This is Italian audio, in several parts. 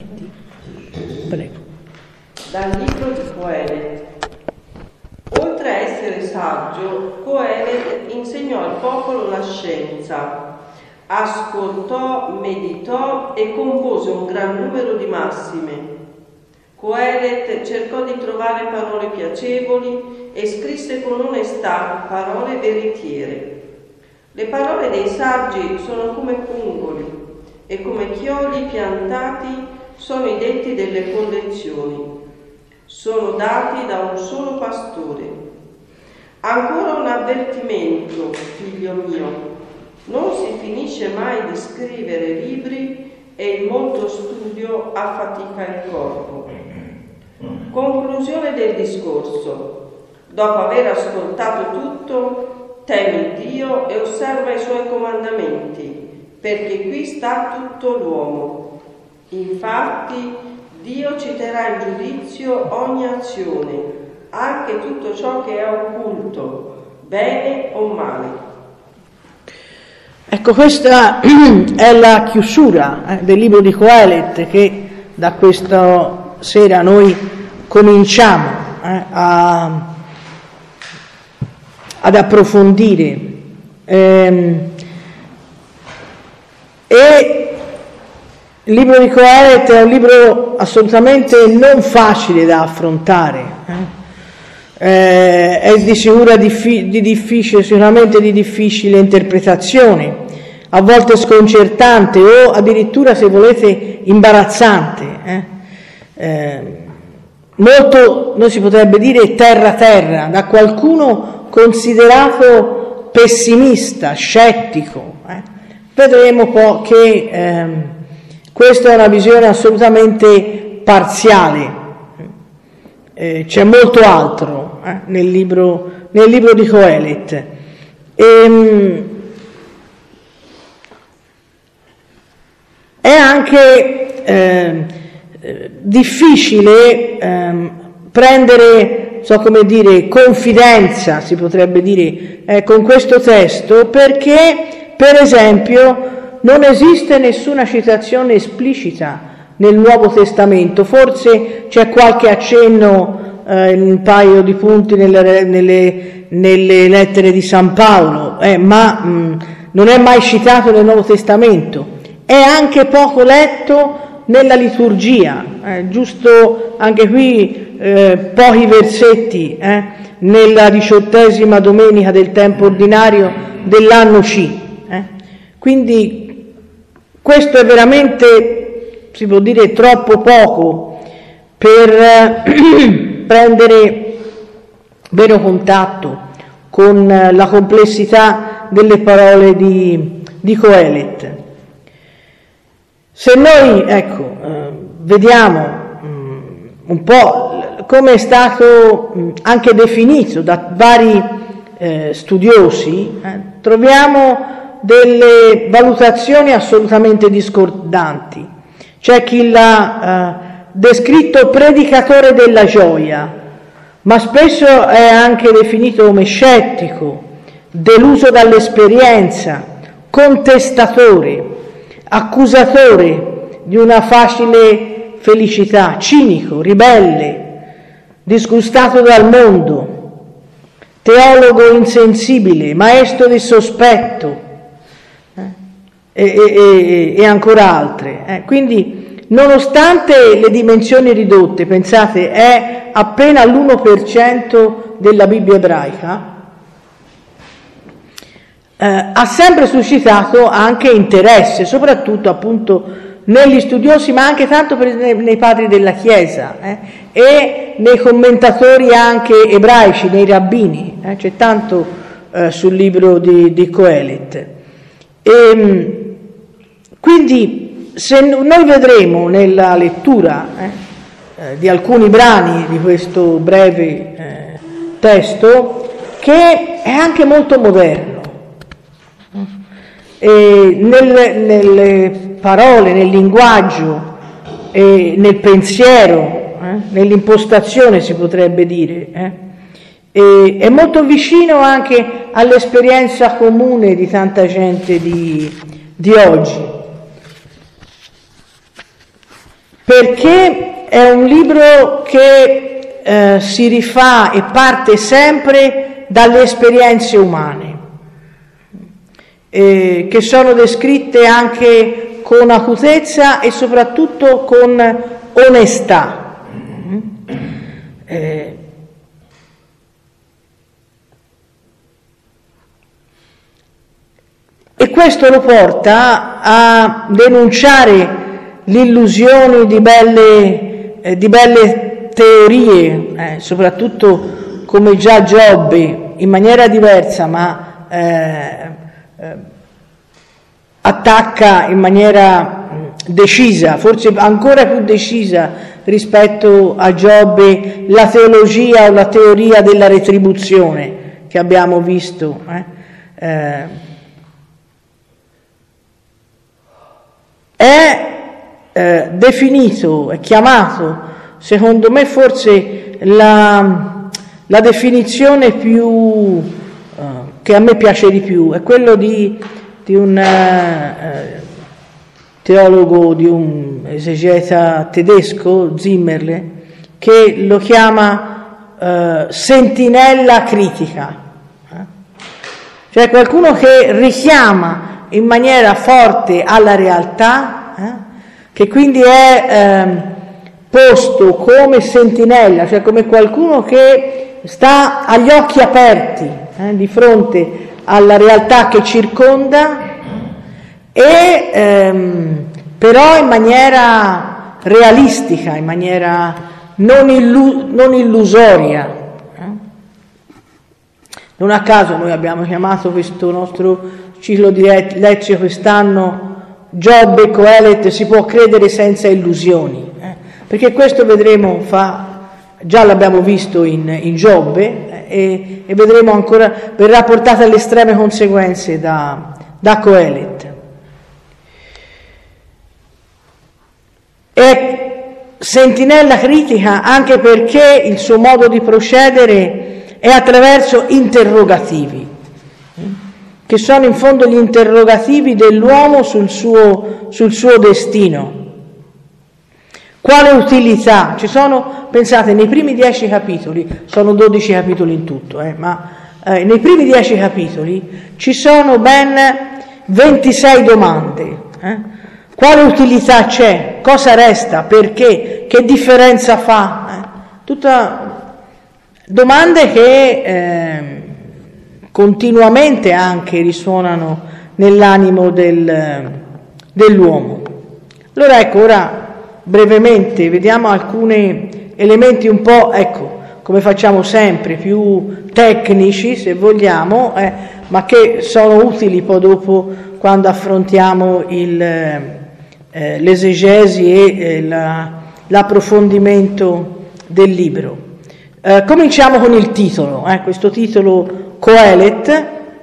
comandamenti. Prego. Dal libro di Coelet. Oltre a essere saggio, Coelet insegnò al popolo la scienza, ascoltò, meditò e compose un gran numero di massime. Coelet cercò di trovare parole piacevoli e scrisse con onestà parole veritiere. Le parole dei saggi sono come pungoli e come chiodi piantati sono i detti delle collezioni. Sono dati da un solo pastore. Ancora un avvertimento, figlio mio. Non si finisce mai di scrivere libri e il molto studio affatica il corpo. Conclusione del discorso. Dopo aver ascoltato tutto, temi Dio e osserva i suoi comandamenti, perché qui sta tutto l'uomo. Infatti, Dio citerà in giudizio ogni azione, anche tutto ciò che è occulto, bene o male. Ecco, questa è la chiusura del libro di Coelet che da questa sera noi cominciamo ad approfondire. E il libro di Coelet è un libro assolutamente non facile da affrontare, è di sicura sicuramente di difficile interpretazione, a volte sconcertante o addirittura, se volete, imbarazzante, molto, noi si potrebbe dire, terra, da qualcuno considerato pessimista, scettico. Vedremo poi che questa è una visione assolutamente parziale, c'è molto altro nel libro di Coelet. È anche difficile prendere, confidenza, si potrebbe dire, con questo testo, perché, per esempio, non esiste nessuna citazione esplicita nel Nuovo Testamento. Forse c'è qualche accenno in un paio di punti nelle lettere di San Paolo, ma non è mai citato nel Nuovo Testamento. È anche poco letto nella liturgia, giusto anche qui pochi versetti nella 18ª domenica del tempo ordinario dell'anno C. Quindi questo è veramente, si può dire, troppo poco per prendere vero contatto con la complessità delle parole di Coelet. Se noi, vediamo un po' come è stato anche definito da vari studiosi, troviamo delle valutazioni assolutamente discordanti. C'è chi l'ha descritto predicatore della gioia, ma spesso è anche definito come scettico, deluso dall'esperienza, contestatore, accusatore di una facile felicità, cinico, ribelle, disgustato dal mondo, teologo insensibile, maestro di sospetto, e ancora altre. Quindi, nonostante le dimensioni ridotte, pensate, è appena l'1% della Bibbia ebraica, ha sempre suscitato anche interesse, soprattutto appunto negli studiosi, ma anche tanto nei padri della Chiesa e nei commentatori anche ebraici, nei rabbini. C'è tanto sul libro di Coelet. Quindi, se noi vedremo nella lettura di alcuni brani di questo breve testo che è anche molto moderno, nelle parole, nel linguaggio, nel pensiero, nell'impostazione, si potrebbe dire, è molto vicino anche all'esperienza comune di tanta gente di oggi. perché è un libro che si rifà e parte sempre dalle esperienze umane, che sono descritte anche con acutezza e soprattutto con onestà. E questo lo porta a denunciare l'illusione di belle teorie, soprattutto come già Giobbe, in maniera diversa, ma attacca in maniera decisa, forse ancora più decisa rispetto a Giobbe, la teologia o la teoria della retribuzione che abbiamo visto. È definito, è chiamato, secondo me forse la definizione più che a me piace di più, è quello di un teologo, di un esegeta tedesco, Zimmerle, che lo chiama sentinella critica, cioè qualcuno che richiama in maniera forte alla realtà, che quindi è posto come sentinella, cioè come qualcuno che sta agli occhi aperti di fronte alla realtà che circonda, e però in maniera realistica, in maniera non illusoria. Non a caso noi abbiamo chiamato questo nostro ciclo di lezioni quest'anno Giobbe e Coelet, si può credere senza illusioni, perché questo vedremo già l'abbiamo visto in Giobbe, e vedremo ancora, verrà portata alle estreme conseguenze da Coelet. È sentinella critica anche perché il suo modo di procedere è attraverso interrogativi, che sono in fondo gli interrogativi dell'uomo sul suo destino. Quale utilità? Ci sono, pensate, nei primi 10 capitoli, sono 12 capitoli in tutto, ma nei primi 10 capitoli ci sono ben 26 domande. Quale utilità c'è? Cosa resta? Perché? Che differenza fa? Tutte domande che continuamente anche risuonano nell'animo dell'uomo. Allora ecco, ora brevemente vediamo alcuni elementi un po', come facciamo sempre, più tecnici se vogliamo, ma che sono utili poi dopo quando affrontiamo l'esegesi e l'approfondimento del libro. Cominciamo con il titolo, questo titolo Coelet.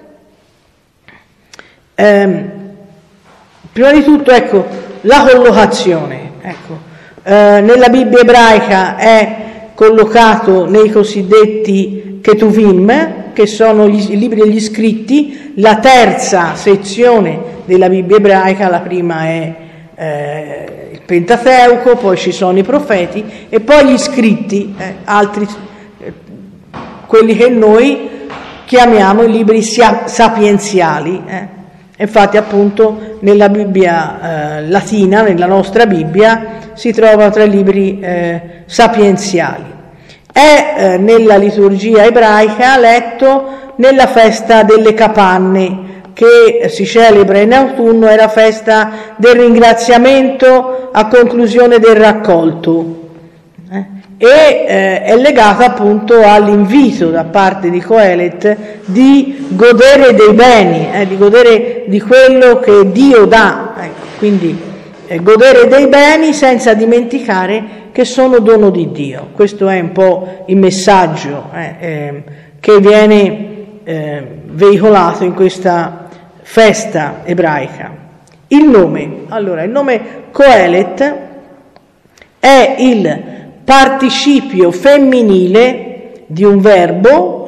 Prima di tutto, la collocazione. Nella Bibbia ebraica è collocato nei cosiddetti Ketuvim, che sono i libri degli scritti, la terza sezione della Bibbia ebraica. La prima è il Pentateuco, poi ci sono i profeti e poi gli scritti, altri, quelli che noi chiamiamo i libri sapienziali. Infatti appunto nella Bibbia latina, nella nostra Bibbia, si trovano tra i libri sapienziali. È nella liturgia ebraica letto nella festa delle capanne, che si celebra in autunno, è la festa del ringraziamento a conclusione del raccolto, e è legata appunto all'invito da parte di Coelet di godere dei beni, di godere di quello che Dio dà, quindi godere dei beni senza dimenticare che sono dono di Dio. Questo è un po' il messaggio che viene veicolato in questa festa ebraica. Il nome Coelet è il participio femminile di un verbo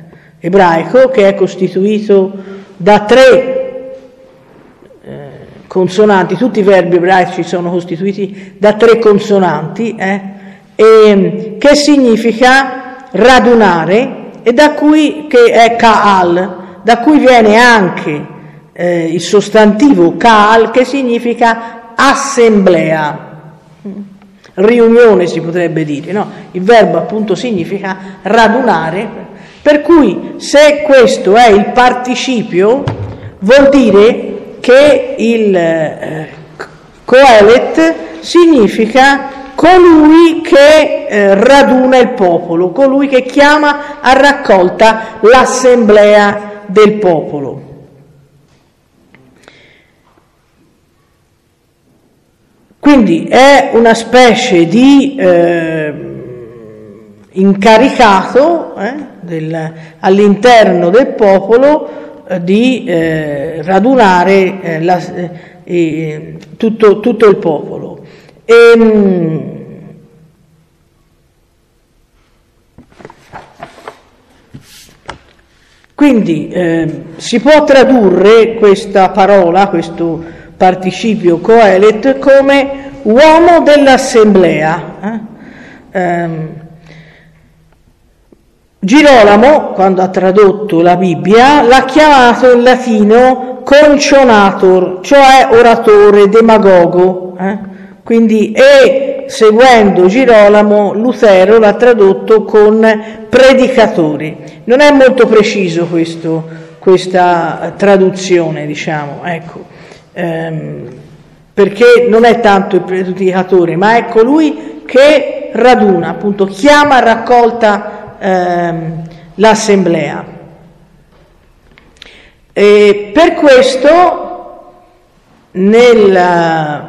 ebraico che è costituito da 3 consonanti, tutti i verbi ebraici sono costituiti da 3 consonanti, che significa radunare, e da cui, che è Ka'al, da cui viene anche il sostantivo Ka'al, che significa assemblea, riunione si potrebbe dire, no? Il verbo appunto significa radunare, per cui se questo è il participio vuol dire che il Coelet significa colui che raduna il popolo, colui che chiama a raccolta l'assemblea del popolo. Quindi è una specie di incaricato all'interno del popolo di radunare tutto il popolo. Quindi si può tradurre questa parola, questo participio Coelet, come uomo dell'assemblea. Girolamo, quando ha tradotto la Bibbia, l'ha chiamato in latino concionator, cioè oratore, demagogo. Quindi, e seguendo Girolamo, Lutero l'ha tradotto con predicatore. Non è molto preciso questa traduzione, diciamo, ecco, perché non è tanto il predicatore, ma è colui che raduna, appunto, chiama a raccolta l'assemblea. E per questo nella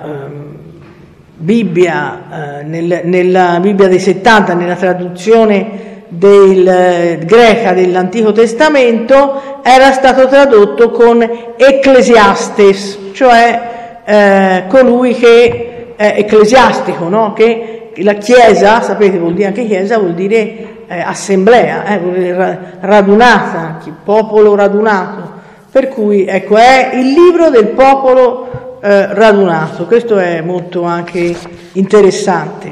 Bibbia, nella Bibbia dei 70, nella traduzione greca dell'Antico Testamento, era stato tradotto con Ecclesiastes, cioè colui che è ecclesiastico, no? Che la Chiesa, sapete, vuol dire anche Chiesa, vuol dire assemblea, vuol dire radunata, popolo radunato. Per cui, ecco, è il libro del popolo radunato. Questo è molto anche interessante.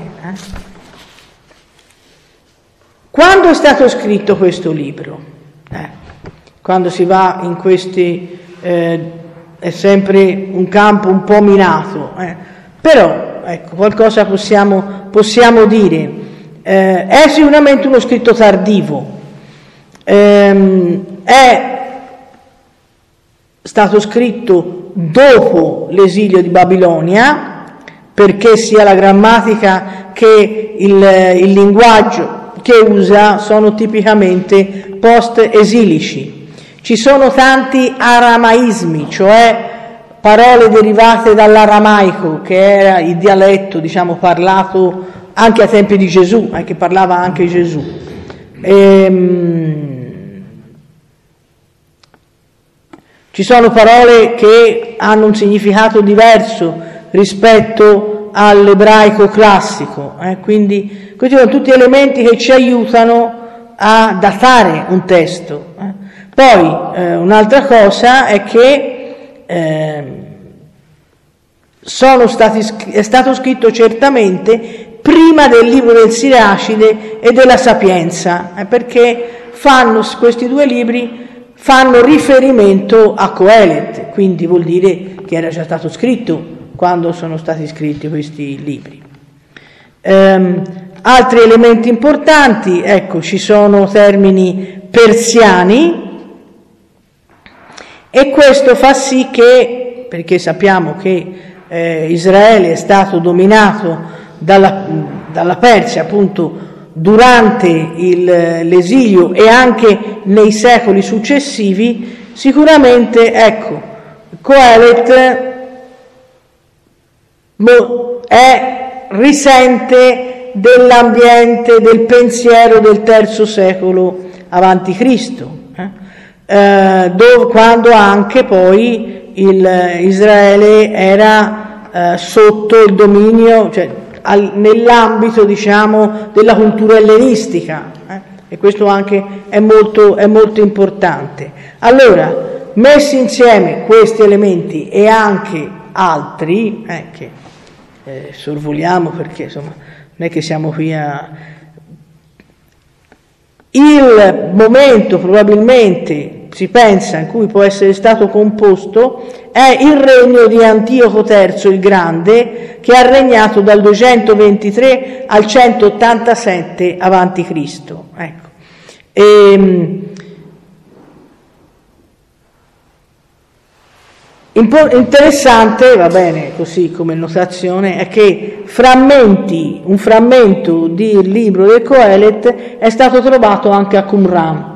Quando è stato scritto questo libro? Quando si va in questi, è sempre un campo un po' minato, però ecco, qualcosa possiamo dire. È sicuramente uno scritto tardivo, è stato scritto dopo l'esilio di Babilonia, perché sia la grammatica che il linguaggio che usa sono tipicamente post-esilici. Ci sono tanti aramaismi, cioè parole derivate dall'aramaico, che era il dialetto, diciamo, parlato anche ai tempi di Gesù, che parlava anche Gesù. Ci sono parole che hanno un significato diverso rispetto all'ebraico classico, quindi questi sono tutti elementi che ci aiutano a datare un testo. Poi un'altra cosa è che è stato scritto certamente prima del libro del Siracide e della Sapienza, perché questi due libri fanno riferimento a Coelet, quindi vuol dire che era già stato scritto quando sono stati scritti questi libri. Altri elementi importanti, ecco, ci sono termini persiani, e questo fa sì che, perché sappiamo che Israele è stato dominato dalla Persia, appunto, durante l'esilio e anche nei secoli successivi, sicuramente, ecco, Coelet risente dell'ambiente, del pensiero del III secolo avanti Cristo, quando anche poi Israele era sotto il dominio, cioè nell'ambito, diciamo, della cultura ellenistica, e questo anche è molto importante. Allora, messi insieme questi elementi e anche altri, che sorvoliamo perché insomma non è che siamo qui a... Il momento probabilmente si pensa in cui può essere stato composto è il regno di Antioco III il Grande, che ha regnato dal 223 al 187 a.C. Ecco. Interessante, va bene, così come notazione, è che un frammento del libro del Coelet è stato trovato anche a Qumran.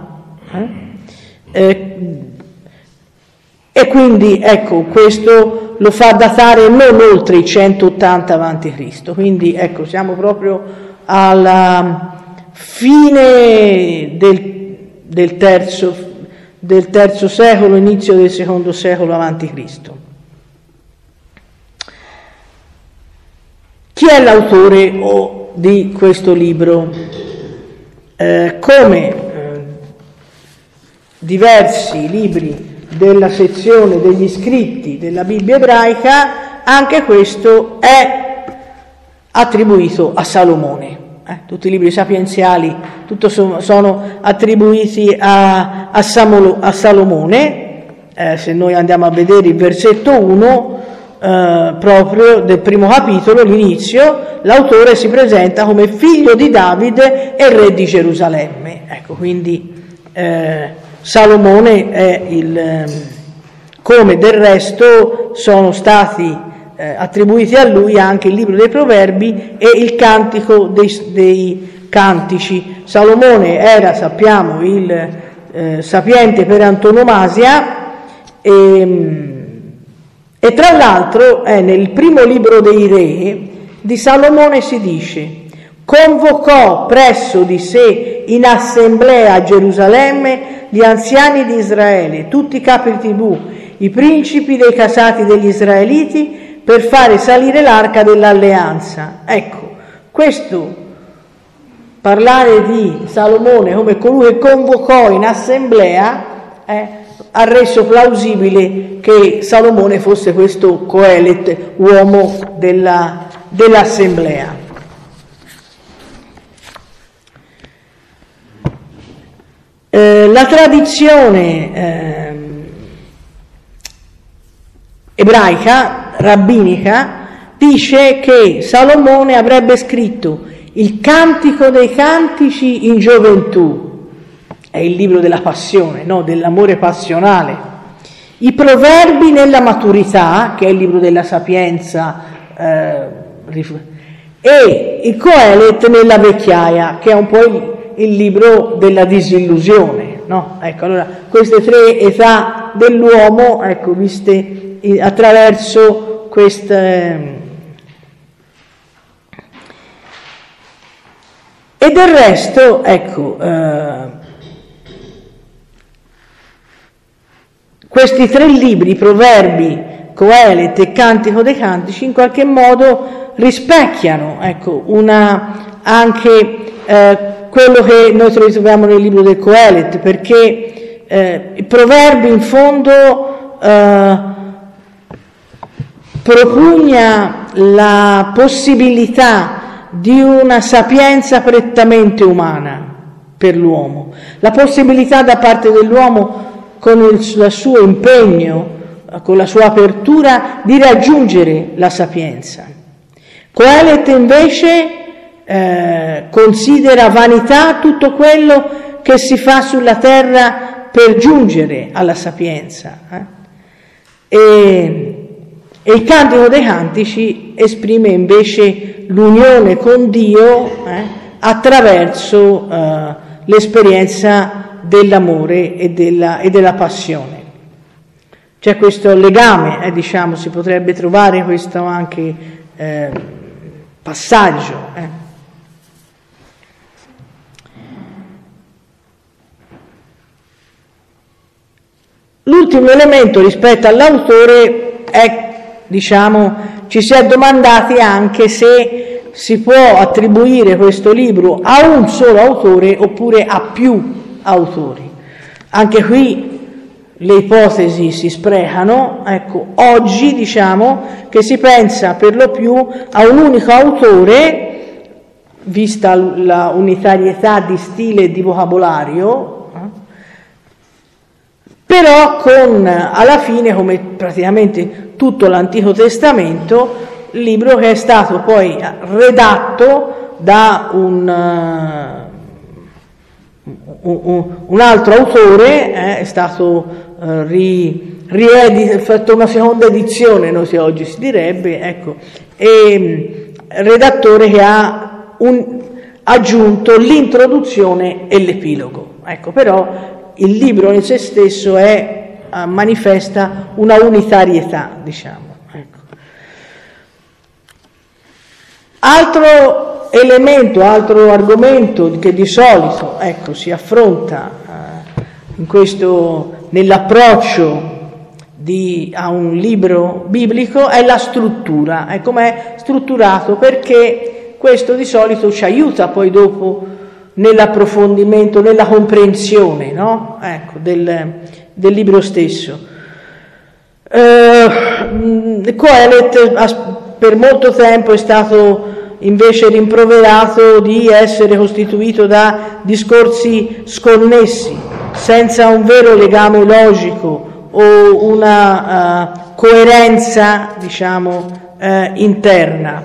E quindi, ecco, questo lo fa datare non oltre i 180 a.C. Quindi, ecco, siamo proprio alla fine del terzo secolo, inizio del secondo secolo a.C. Chi è l'autore di questo libro? Come diversi libri della sezione degli scritti della Bibbia ebraica, anche questo è attribuito a Salomone. Tutti i libri sapienziali sono attribuiti a Salomone. Se noi andiamo a vedere il versetto 1 proprio del primo capitolo, l'inizio, l'autore si presenta come figlio di Davide e re di Gerusalemme. Ecco, quindi Salomone è come del resto sono stati attribuiti a lui anche il libro dei Proverbi e il cantico dei cantici. Salomone era, sappiamo, il sapiente per antonomasia e tra l'altro nel primo libro dei Re di Salomone si dice: convocò presso di sé in assemblea a Gerusalemme gli anziani di Israele, tutti i capi tribù, i principi dei casati degli israeliti, per fare salire l'arca dell'alleanza. Ecco, questo, parlare di Salomone come colui che convocò in assemblea, ha reso plausibile che Salomone fosse questo Coelet, uomo dell'assemblea. La tradizione ebraica, rabbinica, dice che Salomone avrebbe scritto il Cantico dei Cantici in gioventù, è il libro della passione, no? Dell'amore passionale, i Proverbi nella maturità, che è il libro della sapienza, e il Coelet nella vecchiaia, che è un po' il libro della disillusione, no? Ecco, allora queste tre età dell'uomo, ecco, viste attraverso queste. E del resto, ecco, questi tre libri, Proverbi, Coelet e Cantico dei Cantici, in qualche modo rispecchiano, ecco, anche quello che noi troviamo nel libro del Coelet, perché i Proverbi in fondo propugna la possibilità di una sapienza prettamente umana per l'uomo, la possibilità da parte dell'uomo con il suo impegno, con la sua apertura, di raggiungere la sapienza. Coelet invece considera vanità tutto quello che si fa sulla terra per giungere alla sapienza. E il Cantico dei Cantici esprime invece l'unione con Dio attraverso l'esperienza dell'amore e della passione. C'è questo legame, diciamo, si potrebbe trovare questo anche passaggio. L'ultimo elemento rispetto all'autore è, diciamo, ci si è domandati anche se si può attribuire questo libro a un solo autore oppure a più autori. Anche qui le ipotesi si sprecano. Ecco, oggi diciamo che si pensa per lo più a un unico autore, vista la unitarietà di stile e di vocabolario, però con alla fine, come praticamente tutto l'Antico Testamento, libro che è stato poi redatto da un altro autore, è stato fatto una seconda edizione, non si oggi si direbbe, ecco, e redattore che ha aggiunto l'introduzione e l'epilogo. Ecco, però il libro in se stesso manifesta una unitarietà, diciamo. Ecco. Altro elemento, altro argomento che di solito, ecco, si affronta nell'approccio a un libro biblico è la struttura, è com'è strutturato, perché questo di solito ci aiuta poi dopo nell'approfondimento, nella comprensione, no? Ecco, del libro stesso. Kohelet per molto tempo è stato invece rimproverato di essere costituito da discorsi sconnessi, senza un vero legame logico o una coerenza, diciamo, interna.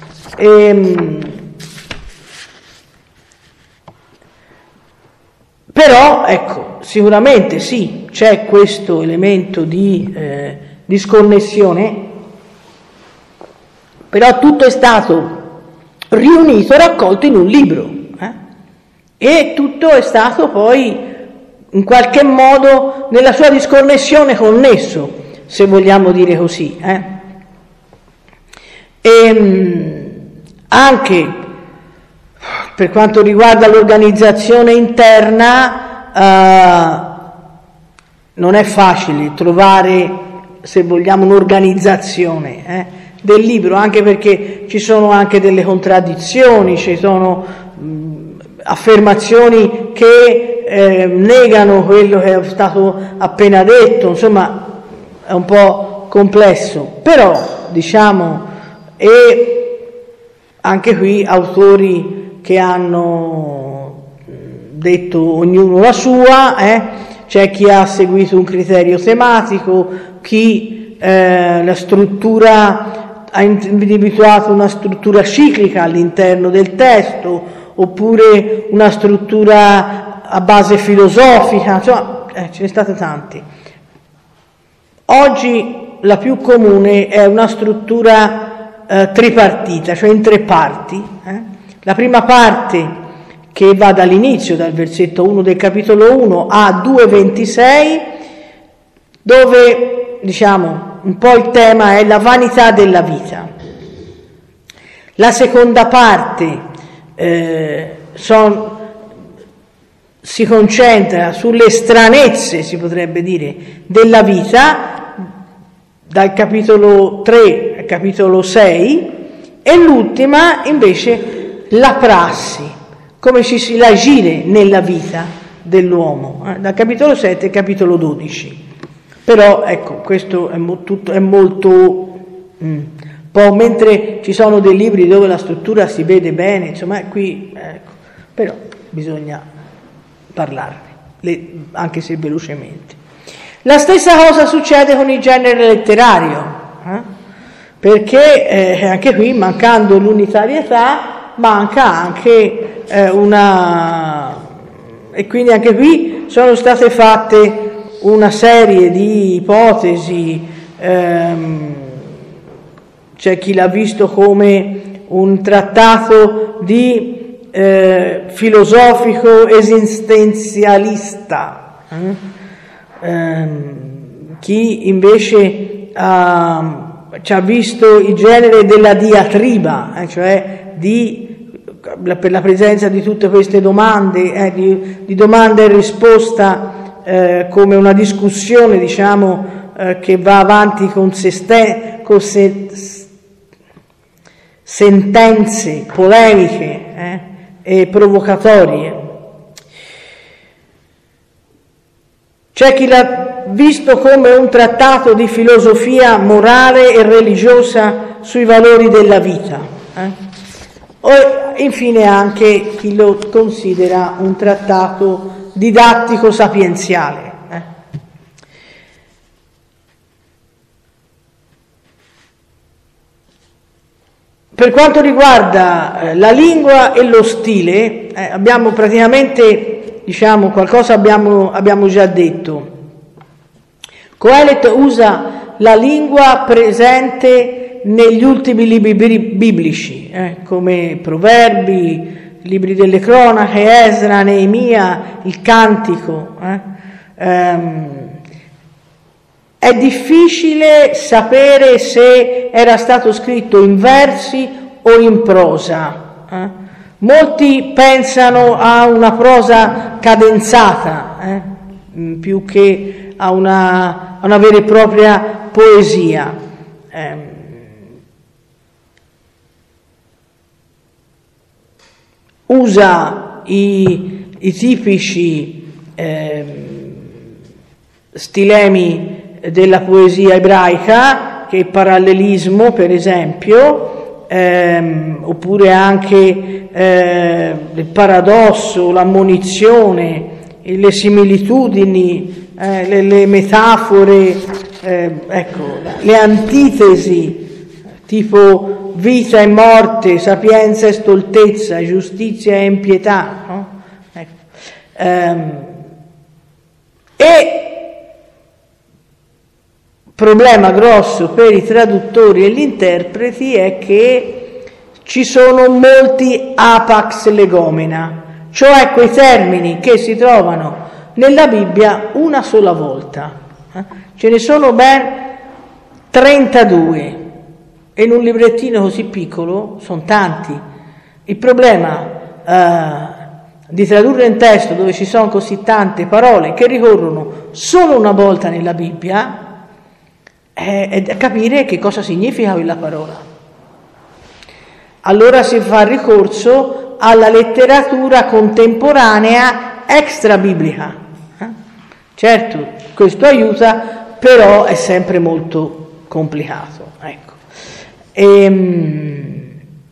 Però, ecco, sicuramente sì, c'è questo elemento di sconnessione, però tutto è stato riunito, raccolto in un libro, e tutto è stato poi in qualche modo nella sua disconnessione connesso, se vogliamo dire così. Anche per quanto riguarda l'organizzazione interna, non è facile trovare, se vogliamo, un'organizzazione del libro, anche perché ci sono anche delle contraddizioni, ci sono affermazioni che negano quello che è stato appena detto, insomma è un po' complesso, però diciamo, e anche qui autori che hanno detto ognuno la sua, c'è chi ha seguito un criterio tematico, chi la struttura ha individuato una struttura ciclica all'interno del testo, oppure una struttura a base filosofica, insomma, ce ne state tanti. Oggi la più comune è una struttura tripartita, cioè in tre parti. La prima parte, che va dall'inizio, dal versetto 1 del capitolo 1 a 2:26, dove, diciamo, un po' il tema è la vanità della vita. La seconda parte si concentra sulle stranezze, si potrebbe dire, della vita, dal capitolo 3 al capitolo 6, e l'ultima invece la prassi, come ci si l'agire nella vita dell'uomo, dal capitolo 7 al capitolo 12. Però ecco, questo è molto po', mentre ci sono dei libri dove la struttura si vede bene, insomma, qui ecco, però bisogna parlarne, anche se velocemente. La stessa cosa succede con il genere letterario, perché anche qui, mancando l'unitarietà, manca anche e quindi anche qui sono state fatte una serie di ipotesi. C'è chi l'ha visto come un trattato di filosofico esistenzialista, chi invece ci ha visto il genere della diatriba, cioè per la presenza di tutte queste domande, di domanda e risposta, come una discussione, diciamo, che va avanti con sentenze polemiche e provocatorie. C'è chi l'ha visto come un trattato di filosofia morale e religiosa sui valori della vita. O infine anche chi lo considera un trattato didattico sapienziale. Per quanto riguarda la lingua e lo stile, abbiamo praticamente, qualcosa abbiamo già detto. Coelet usa la lingua presente negli ultimi libri biblici, come Proverbi, libri delle cronache, Esra, Neemia, il Cantico. È difficile sapere se era stato scritto in versi o in prosa. Molti pensano a una prosa cadenzata, più che a una vera e propria poesia. Usa i tipici stilemi della poesia ebraica, che è il parallelismo, per esempio, oppure anche il paradosso, l'ammonizione, le similitudini, le metafore, le antitesi, tipo vita e morte, sapienza e stoltezza, giustizia e impietà, no? E problema grosso per i traduttori e gli interpreti è che ci sono molti apax legomena, cioè quei termini che si trovano nella Bibbia una sola volta. Ce ne sono ben 32 e in un librettino così piccolo sono tanti. Il problema di tradurre un testo dove ci sono così tante parole che ricorrono solo una volta nella Bibbia è capire che cosa significa quella parola. Allora si fa ricorso alla letteratura contemporanea extra-biblica. Certo, questo aiuta, però è sempre molto complicato. Ecco. E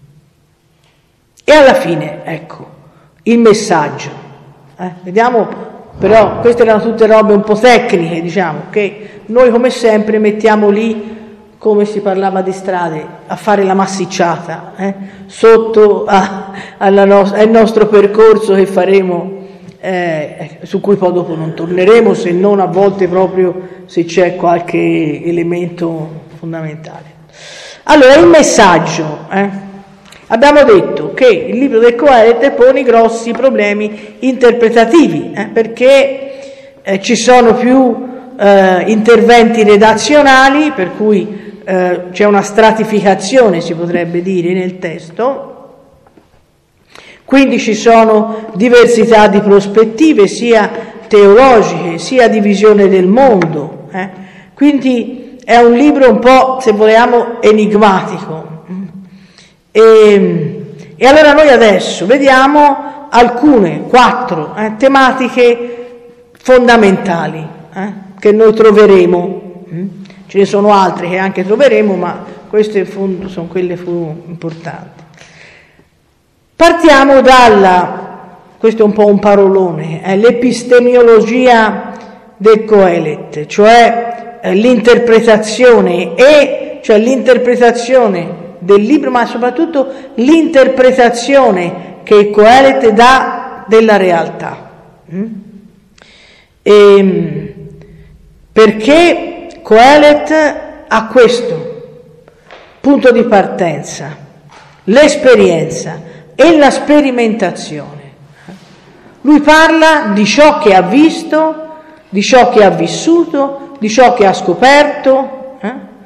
alla fine, ecco, il messaggio. Vediamo. Però queste erano tutte robe un po' tecniche, che noi come sempre mettiamo lì, come si parlava di strade, a fare la massicciata, sotto al nostro percorso che faremo, su cui poi dopo non torneremo, se non a volte proprio se c'è qualche elemento fondamentale. Allora, il messaggio. Abbiamo detto che il libro del Coelet pone grossi problemi interpretativi, perché ci sono più interventi redazionali, per cui c'è una stratificazione, si potrebbe dire, nel testo, quindi ci sono diversità di prospettive, sia teologiche, sia di visione del mondo, quindi è un libro un po', se vogliamo, enigmatico. E allora noi adesso vediamo alcune 4 tematiche fondamentali che noi troveremo. Ce ne sono altre che anche troveremo, ma queste sono quelle importanti. Partiamo questo è un po' un parolone, l'epistemiologia del Coelet, cioè l'interpretazione del libro, ma soprattutto l'interpretazione che il Coelet dà della realtà. Perché Coelet ha questo punto di partenza, l'esperienza e la sperimentazione. Lui parla di ciò che ha visto, di ciò che ha vissuto, di ciò che ha scoperto.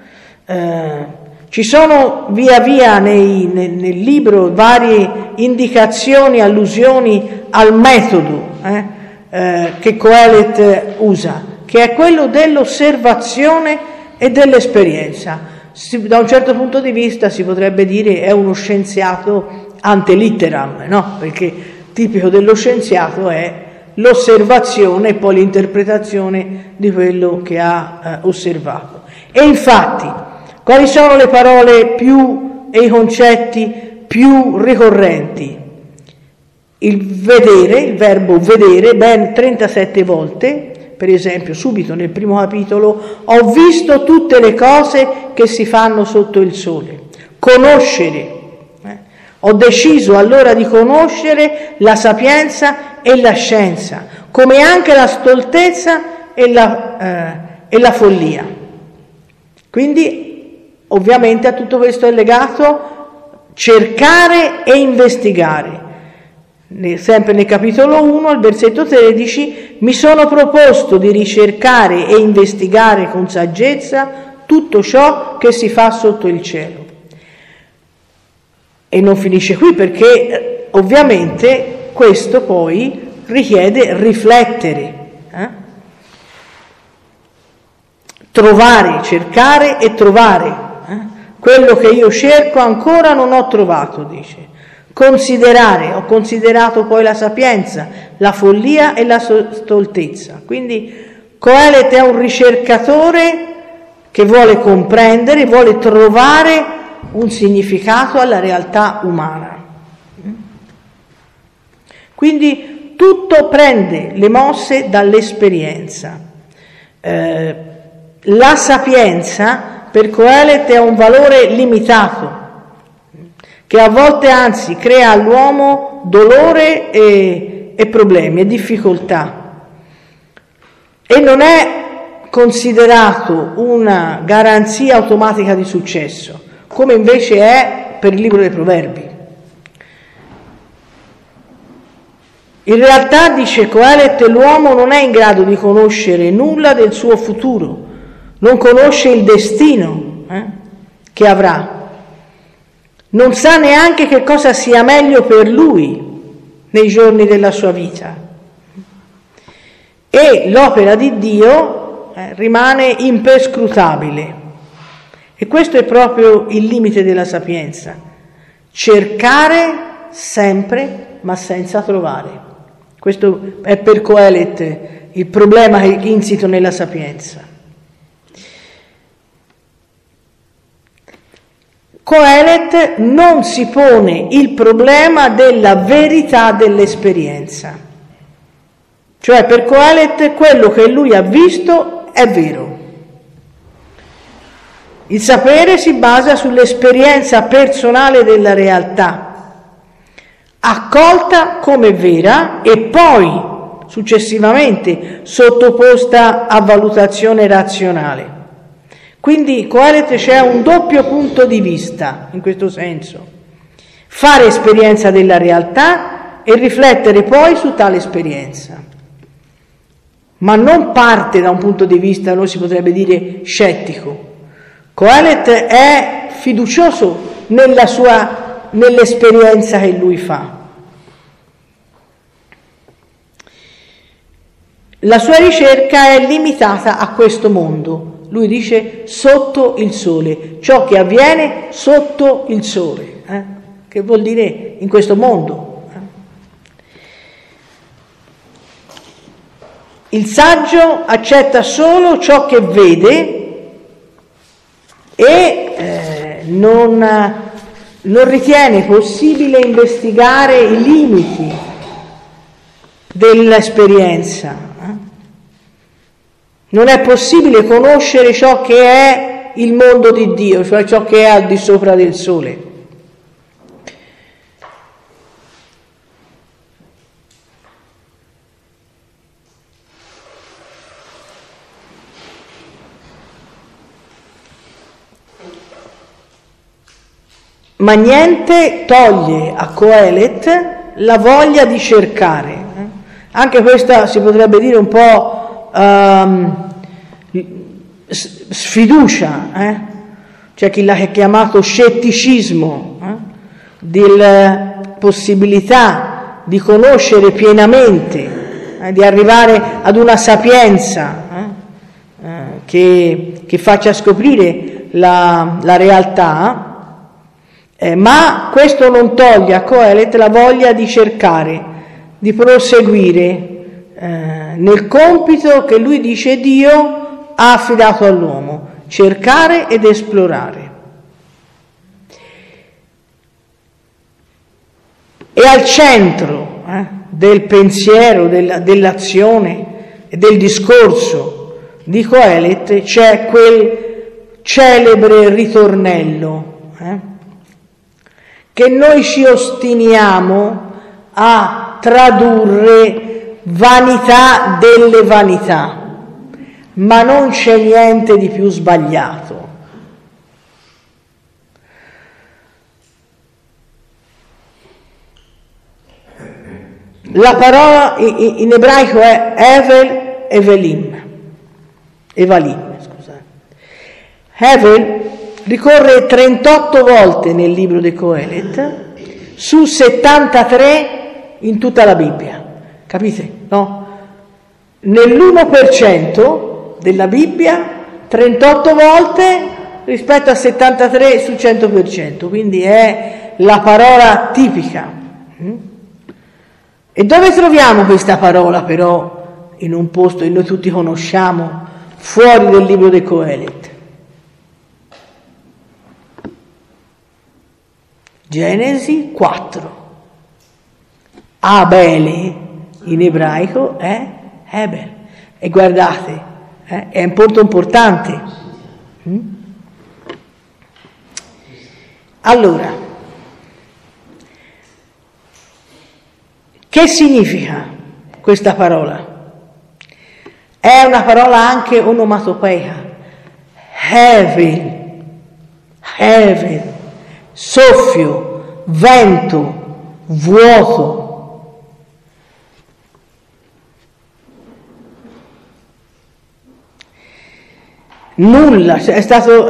Ci sono via via nel libro varie indicazioni, allusioni al metodo che Coelet usa, che è quello dell'osservazione e dell'esperienza. Da un certo punto di vista si potrebbe dire è uno scienziato ante litteram, no? Perché tipico dello scienziato è l'osservazione e poi l'interpretazione di quello che ha osservato. E infatti, quali sono le parole e i concetti più ricorrenti? Il vedere, il verbo vedere, ben 37 volte. Per esempio, subito nel primo capitolo, ho visto tutte le cose che si fanno sotto il sole. Conoscere. Ho deciso allora di conoscere la sapienza e la scienza, come anche la stoltezza e la follia. Quindi, ovviamente, a tutto questo è legato cercare e investigare. Sempre nel capitolo 1, al versetto 13, mi sono proposto di ricercare e investigare con saggezza tutto ciò che si fa sotto il cielo. E non finisce qui, perché ovviamente questo poi richiede riflettere, trovare, cercare e trovare. Quello che io cerco ancora non ho trovato, dice. Considerare, ho considerato poi la sapienza, la follia e la stoltezza. Quindi Coelet è un ricercatore che vuole comprendere, vuole trovare un significato alla realtà umana. Quindi tutto prende le mosse dall'esperienza. La sapienza per Coelet è un valore limitato, che a volte anzi crea all'uomo dolore e problemi e difficoltà, e non è considerato una garanzia automatica di successo, come invece è per il libro dei Proverbi. In realtà, dice Coelet, l'uomo non è in grado di conoscere nulla del suo futuro, non conosce il destino che avrà. Non sa neanche che cosa sia meglio per lui nei giorni della sua vita. E l'opera di Dio rimane imperscrutabile. E questo è proprio il limite della sapienza. Cercare sempre, ma senza trovare. Questo è per Coelet il problema che è insito nella sapienza. Coelet non si pone il problema della verità dell'esperienza. Cioè, per Coelet quello che lui ha visto è vero. Il sapere si basa sull'esperienza personale della realtà, accolta come vera e poi successivamente sottoposta a valutazione razionale. Quindi Coelet c'è un doppio punto di vista in questo senso: fare esperienza della realtà e riflettere poi su tale esperienza. Ma non parte da un punto di vista, noi si potrebbe dire, scettico. Coelet è fiducioso nell'esperienza che lui fa. La sua ricerca è limitata a questo mondo. Lui dice sotto il sole, ciò che avviene sotto il sole, che vuol dire in questo mondo. Il saggio accetta solo ciò che vede e non ritiene possibile investigare i limiti dell'esperienza. Non è possibile conoscere ciò che è il mondo di Dio, cioè ciò che è al di sopra del sole. Ma niente toglie a Coelet la voglia di cercare. Anche questa si potrebbe dire un po' sfiducia, c'è chi l'ha chiamato scetticismo, della possibilità di conoscere pienamente, di arrivare ad una sapienza che faccia scoprire la realtà, ma questo non toglie a Coelet la voglia di cercare, di proseguire, nel compito che lui dice Dio ha affidato all'uomo, cercare ed esplorare. E al centro del pensiero, dell'azione e del discorso di Coelet c'è quel celebre ritornello che noi ci ostiniamo a tradurre vanità delle vanità, ma non c'è niente di più sbagliato. La parola in ebraico è Evalim, scusate. Evel ricorre 38 volte nel libro di Coelet, su 73 in tutta la Bibbia, capite? No? Nell'1% della Bibbia 38 volte rispetto a 73 su 100%, quindi è la parola tipica. E dove troviamo questa parola però in un posto che noi tutti conosciamo fuori del libro di Coelet? Genesi 4. Abele in ebraico è Hebel. E guardate, è un punto importante. Allora, che significa questa parola? È una parola anche onomatopeica. Hevel, soffio, vento, vuoto. Nulla, è stato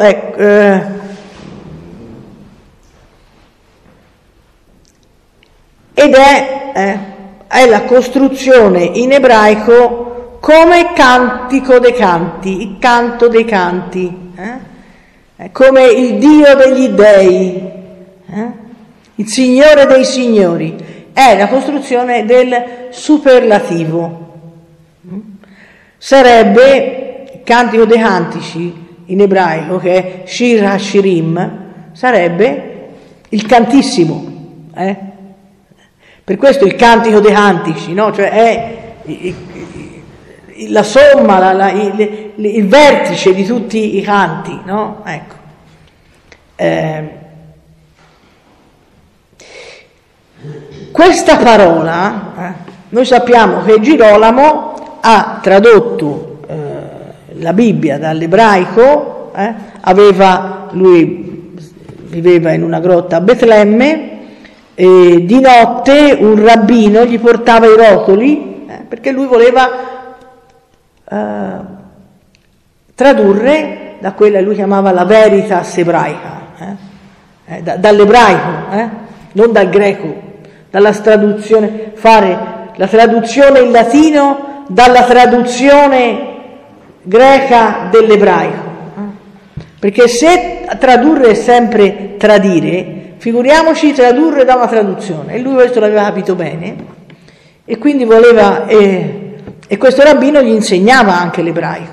ed è la costruzione in ebraico come cantico dei canti, il canto dei canti, come il Dio degli dei, il Signore dei signori, è la costruzione del superlativo. Sarebbe il cantico dei cantici in ebraico, che è Shir HaShirim, sarebbe il cantissimo, Per questo il cantico dei cantici, no? Cioè è la somma, il vertice di tutti i canti, no? Ecco. Questa parola, noi sappiamo che Girolamo ha tradotto la Bibbia dall'ebraico, lui viveva in una grotta a Betlemme, e di notte un rabbino gli portava i rotoli perché lui voleva tradurre da quella che lui chiamava la veritas ebraica, dall'ebraico, non dal greco, dalla traduzione, fare la traduzione in latino dalla traduzione greca dell'ebraico, perché se tradurre è sempre tradire, figuriamoci tradurre da una traduzione. E lui questo l'aveva capito bene e quindi voleva, e questo rabbino gli insegnava anche l'ebraico.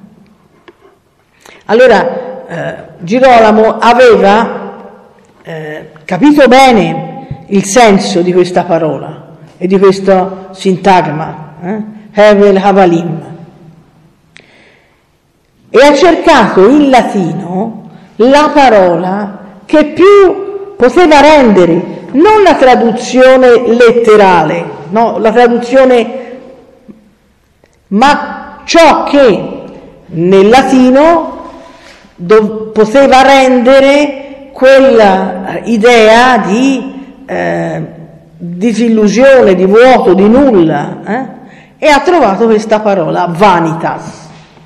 Allora Girolamo aveva capito bene il senso di questa parola e di questo sintagma, Hevel Havalim, e ha cercato in latino la parola che più poteva rendere non la traduzione letterale, no, la traduzione, ma ciò che nel latino poteva rendere quella idea di disillusione, di vuoto, di nulla, e ha trovato questa parola vanitas.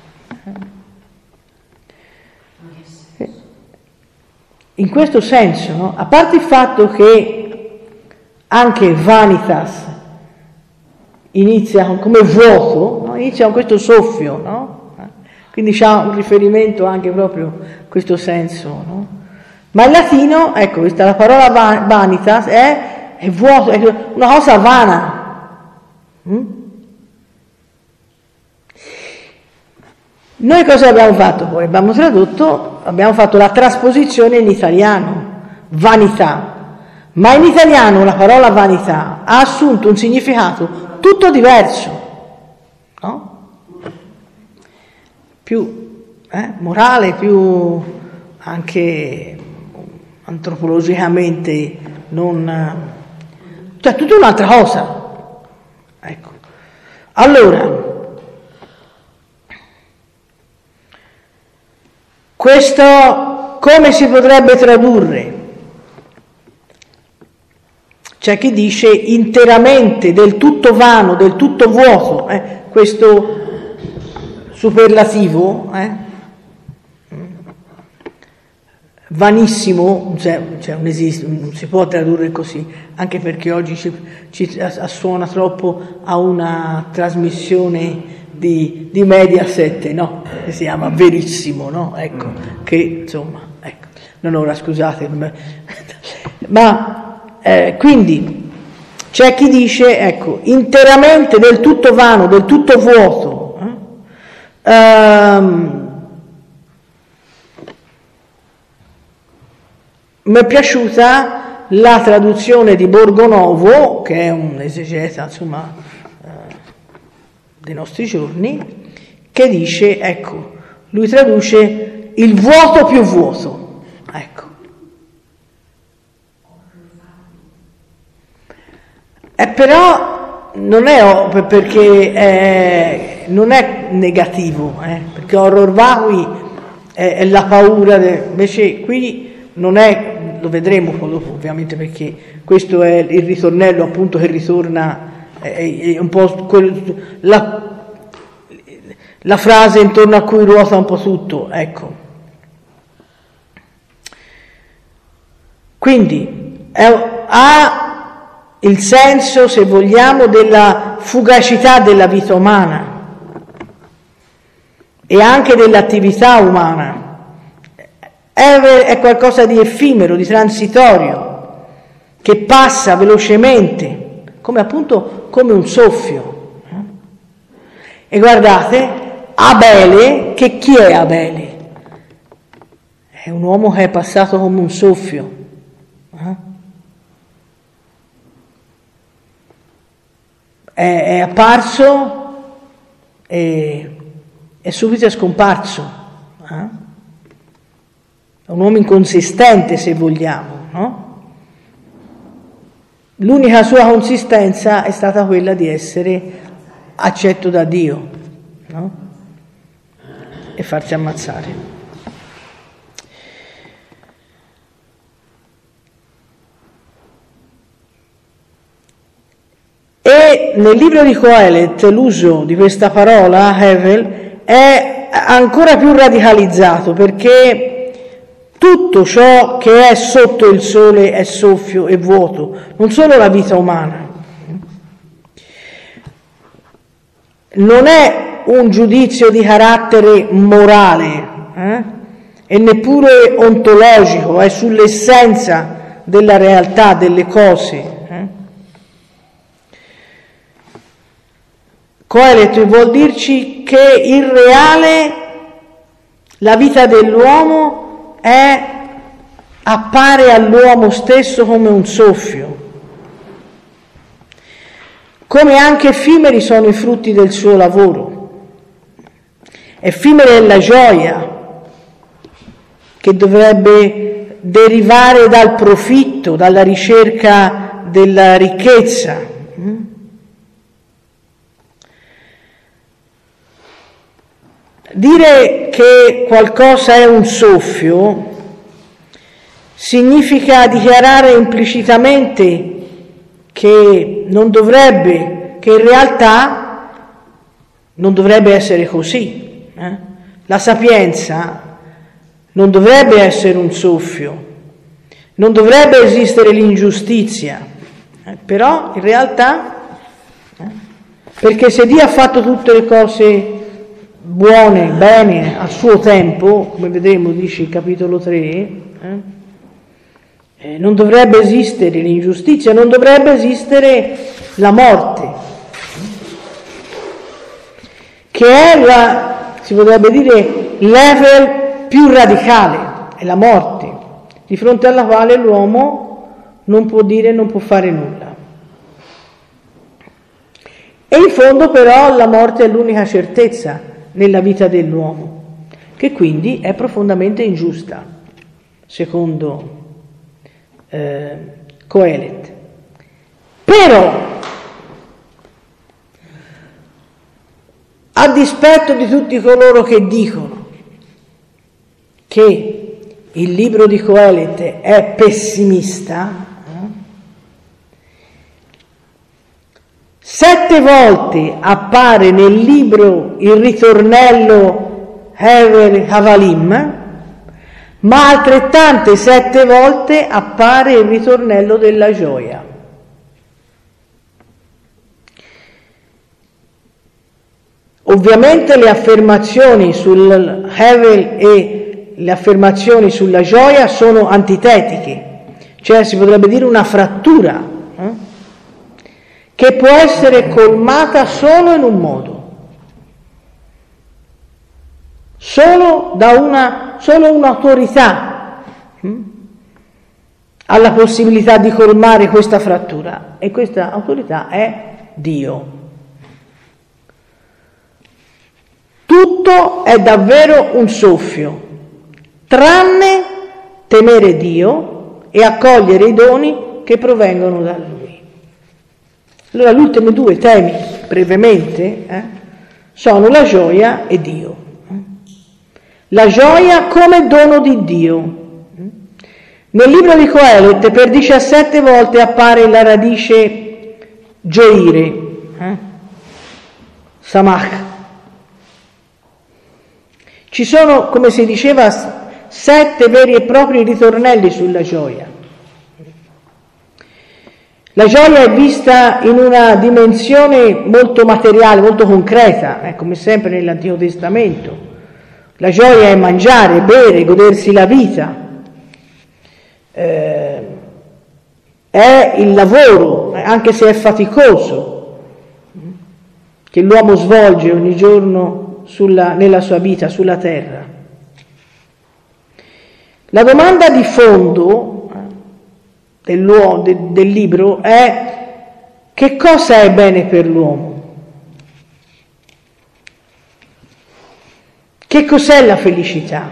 In questo senso, no? A parte il fatto che anche vanitas inizia come vuoto, no? Inizia con questo soffio, no? Quindi c'ha un riferimento anche proprio a questo senso, no? Ma in latino, ecco, questa la parola vanitas è vuoto, è una cosa vana. Noi cosa abbiamo fatto poi? Abbiamo tradotto, abbiamo fatto la trasposizione in italiano, vanità. Ma in italiano la parola vanità ha assunto un significato tutto diverso, no? Più morale, più anche antropologicamente cioè tutta un'altra cosa. Ecco. Allora, questo come si potrebbe tradurre? C'è chi dice interamente, del tutto vano, del tutto vuoto, questo superlativo, vanissimo, non esiste, non si può tradurre così, anche perché oggi ci suona troppo a una trasmissione di Mediaset, no? Che si chiama Verissimo, no? Ecco, che insomma, ecco, non ora scusate, ma quindi c'è chi dice, ecco, interamente, del tutto vano, del tutto vuoto. Mi è piaciuta la traduzione di Borgonovo, che è un esegeta, insomma, dei nostri giorni, che dice, ecco, lui traduce il vuoto più vuoto, ecco. Però non è perché non è negativo, perché horror vacui è la paura, invece qui non è, lo vedremo poi dopo ovviamente, perché questo è il ritornello appunto che ritorna, è un po' la frase intorno a cui ruota un po' tutto, ecco. Quindi ha il senso, se vogliamo, della fugacità della vita umana e anche dell'attività umana. È qualcosa di effimero, di transitorio, che passa velocemente, come appunto come un soffio. E guardate, Abele, che chi è Abele? È un uomo che è passato come un soffio. È apparso e subito è scomparso. È un uomo inconsistente, se vogliamo, no? L'unica sua consistenza è stata quella di essere accetto da Dio, no? E farsi ammazzare. E nel libro di Coelet l'uso di questa parola, Hevel, è ancora più radicalizzato, perché tutto ciò che è sotto il sole è soffio e vuoto, non solo la vita umana. Non è un giudizio di carattere morale e neppure ontologico, è sull'essenza della realtà, delle cose. Coelet vuol dirci che il reale, la vita dell'uomo appare all'uomo stesso come un soffio, come anche effimeri sono i frutti del suo lavoro. Effimera è la gioia che dovrebbe derivare dal profitto, dalla ricerca della ricchezza. Dire che qualcosa è un soffio significa dichiarare implicitamente che in realtà non dovrebbe essere così. La sapienza non dovrebbe essere un soffio, non dovrebbe esistere l'ingiustizia, però in realtà, perché se Dio ha fatto tutte le cose buone, bene, al suo tempo, come vedremo, dice il capitolo 3, non dovrebbe esistere l'ingiustizia, non dovrebbe esistere la morte, che è si potrebbe dire, level più radicale, è la morte, di fronte alla quale l'uomo non può dire, non può fare nulla. E in fondo però la morte è l'unica certezza nella vita dell'uomo, che quindi è profondamente ingiusta, secondo Coelet. Però, a dispetto di tutti coloro che dicono che il libro di Coelet è pessimista, 7 volte appare nel libro il ritornello Hever Havalim, ma altrettante 7 volte appare il ritornello della gioia. Ovviamente le affermazioni sul Hevel e le affermazioni sulla gioia sono antitetiche, cioè si potrebbe dire una frattura, che può essere colmata solo in un modo, solo un'autorità ha la possibilità di colmare questa frattura, e questa autorità è Dio. Tutto è davvero un soffio, tranne temere Dio e accogliere i doni che provengono da Lui. Allora, gli ultimi 2 temi, brevemente, sono la gioia e Dio. La gioia come dono di Dio. Nel libro di Coelet per 17 volte appare la radice gioire, samach. Ci sono, come si diceva, 7 veri e propri ritornelli sulla gioia. La gioia è vista in una dimensione molto materiale, molto concreta, come sempre nell'Antico Testamento. La gioia è mangiare, bere, godersi la vita, è il lavoro, anche se è faticoso, che l'uomo svolge ogni giorno nella sua vita, sulla terra. La domanda di fondo del libro è: che cosa è bene per l'uomo? Che cos'è la felicità?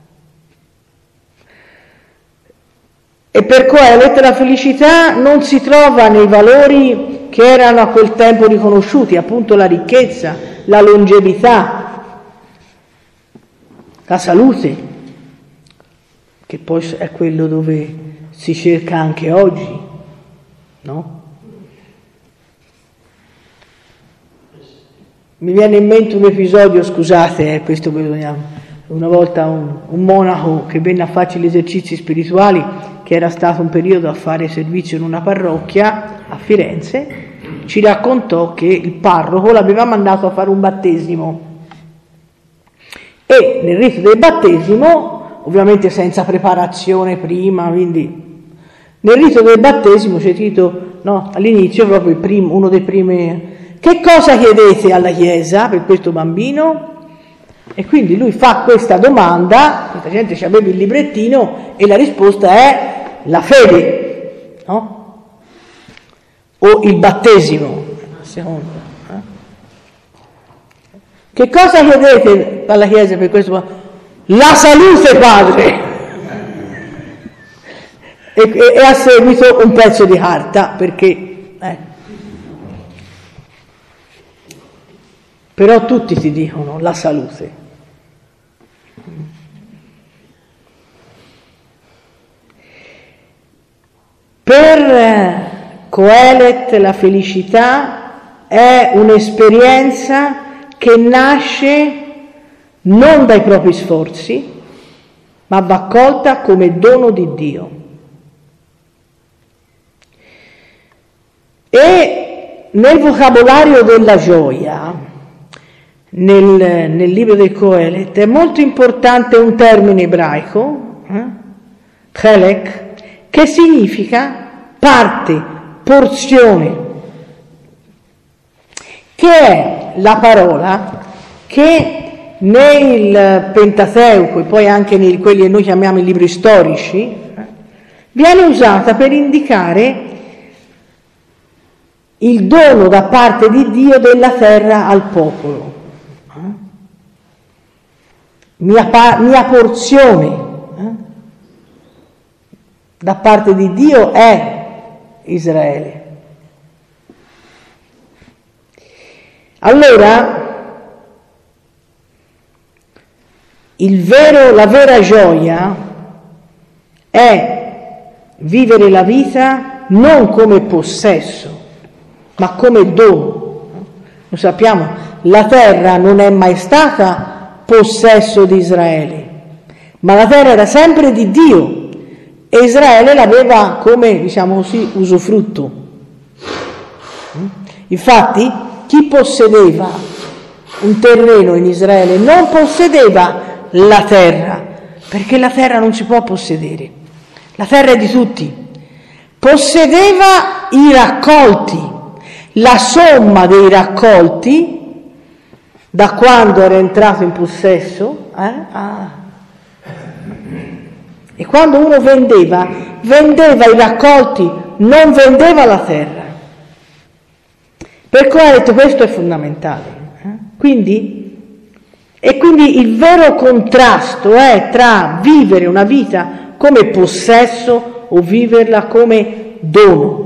E per Coelet la felicità non si trova nei valori che erano a quel tempo riconosciuti, appunto la ricchezza, la longevità, la salute, che poi è quello dove si cerca anche oggi, no? Mi viene in mente un episodio, scusate, questo una volta un monaco che venne a farci gli esercizi spirituali, che era stato un periodo a fare servizio in una parrocchia a Firenze, ci raccontò che il parroco l'aveva mandato a fare un battesimo, e nel rito del battesimo, ovviamente senza preparazione prima, quindi nel rito del battesimo c'è scritto, no, all'inizio proprio uno dei primi: che cosa chiedete alla Chiesa per questo bambino? E quindi lui fa questa domanda, questa gente ci aveva il librettino, e la risposta è la fede, no? O il battesimo, secondo. Che cosa chiedete alla Chiesa per questo bambino? La salute, padre! E a seguito un pezzo di carta, perché però tutti ti dicono la salute. Per Coelet la felicità è un'esperienza che nasce non dai propri sforzi, ma va accolta come dono di Dio. E nel vocabolario della gioia, nel libro di Coelet, è molto importante un termine ebraico, chelek, che significa parte, porzione, che è la parola che nel Pentateuco e poi anche in quelli che noi chiamiamo i libri storici, viene usata per indicare il dono da parte di Dio della terra al popolo. Mia porzione da parte di Dio è Israele. Allora, la vera gioia è vivere la vita non come possesso, ma come dono. Lo sappiamo, la terra non è mai stata possesso di Israele, ma la terra era sempre di Dio e Israele l'aveva come, diciamo così, usufrutto. Infatti, chi possedeva un terreno in Israele non possedeva la terra, perché la terra non si può possedere, la terra è di tutti. Possedeva i raccolti, la somma dei raccolti da quando era entrato in possesso, e quando uno vendeva i raccolti, non vendeva la terra. Per Coelet questo è fondamentale. Quindi il vero contrasto è tra vivere una vita come possesso o viverla come dono.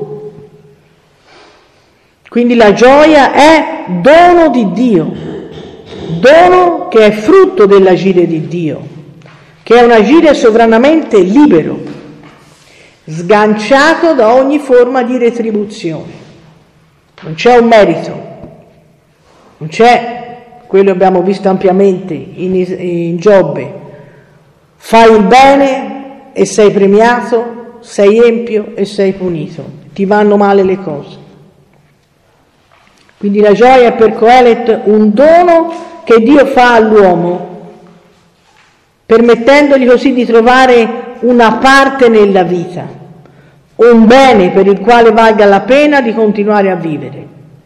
Quindi la gioia è dono di Dio, dono che è frutto dell'agire di Dio, che è un agire sovranamente libero, sganciato da ogni forma di retribuzione. Non c'è un merito, non c'è, quello abbiamo visto ampiamente in Giobbe, fai il bene e sei premiato, sei empio e sei punito, ti vanno male le cose. Quindi la gioia è per Coelet un dono che Dio fa all'uomo, permettendogli così di trovare una parte nella vita, un bene per il quale valga la pena di continuare a vivere.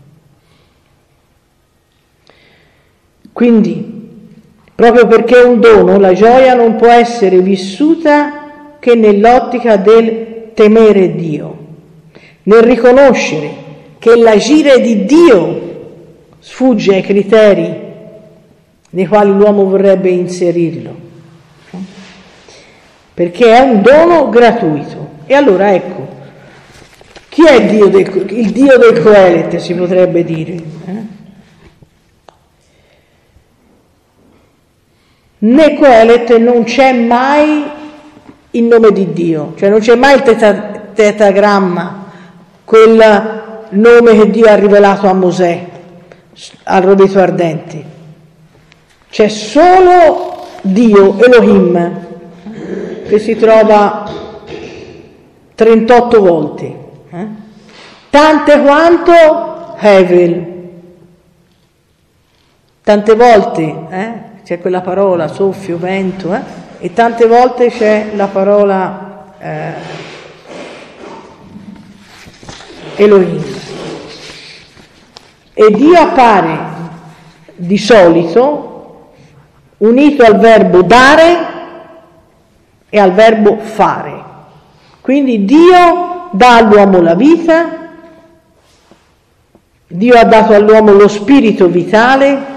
Quindi, proprio perché è un dono, la gioia non può essere vissuta che nell'ottica del temere Dio, nel riconoscere che l'agire di Dio sfugge ai criteri nei quali l'uomo vorrebbe inserirlo, perché è un dono gratuito. E allora ecco, chi è il Dio del Coelet, si potrebbe dire? Nel Coelet non c'è mai il nome di Dio, cioè non c'è mai il tetagramma, quel nome che Dio ha rivelato a Mosè al roveto ardente. C'è solo Dio, Elohim, che si trova 38 volte, tante quanto Hevel. Tante volte c'è quella parola soffio, vento, e tante volte c'è la parola Elohim. E Dio appare di solito unito al verbo dare e al verbo fare. Quindi Dio dà all'uomo la vita, Dio ha dato all'uomo lo spirito vitale,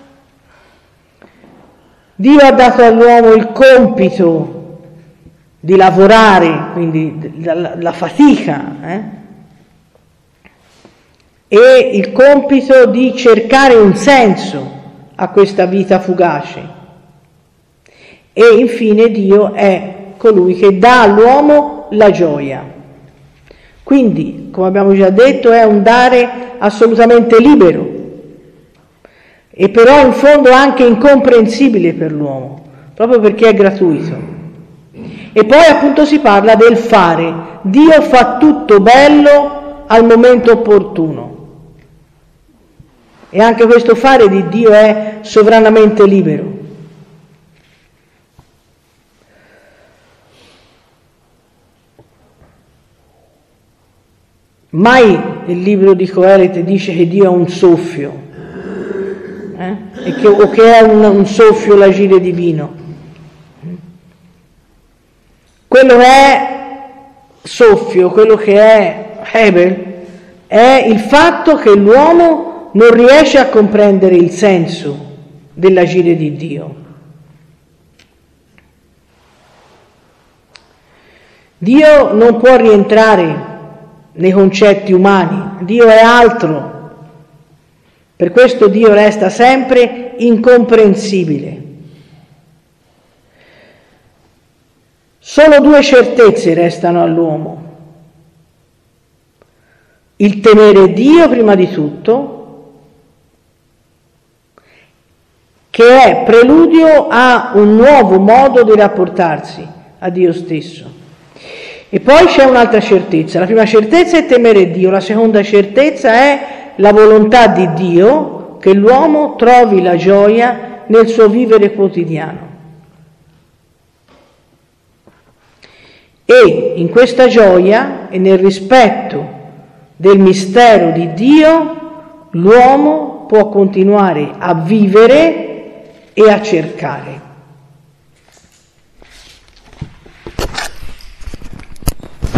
Dio ha dato all'uomo il compito di lavorare, quindi la fatica, e il compito di cercare un senso a questa vita fugace. E infine Dio è colui che dà all'uomo la gioia. Quindi, come abbiamo già detto, è un dare assolutamente libero, e però in fondo anche incomprensibile per l'uomo, proprio perché è gratuito. E poi appunto si parla del fare. Dio fa tutto bello al momento opportuno. E anche questo fare di Dio è sovranamente libero. Mai il libro di Coelet dice che Dio è un soffio, o che è un soffio l'agire divino. Quello che è soffio, quello che è Hebel, è il fatto che l'uomo non riesce a comprendere il senso dell'agire di Dio. Dio non può rientrare nei concetti umani, Dio è altro. Per questo Dio resta sempre incomprensibile. Solo due certezze restano all'uomo: il temere Dio prima di tutto, che è preludio a un nuovo modo di rapportarsi a Dio stesso. E poi c'è un'altra certezza. La prima certezza è temere Dio, la seconda certezza è la volontà di Dio che l'uomo trovi la gioia nel suo vivere quotidiano. E in questa gioia e nel rispetto del mistero di Dio, l'uomo può continuare a vivere e a cercare.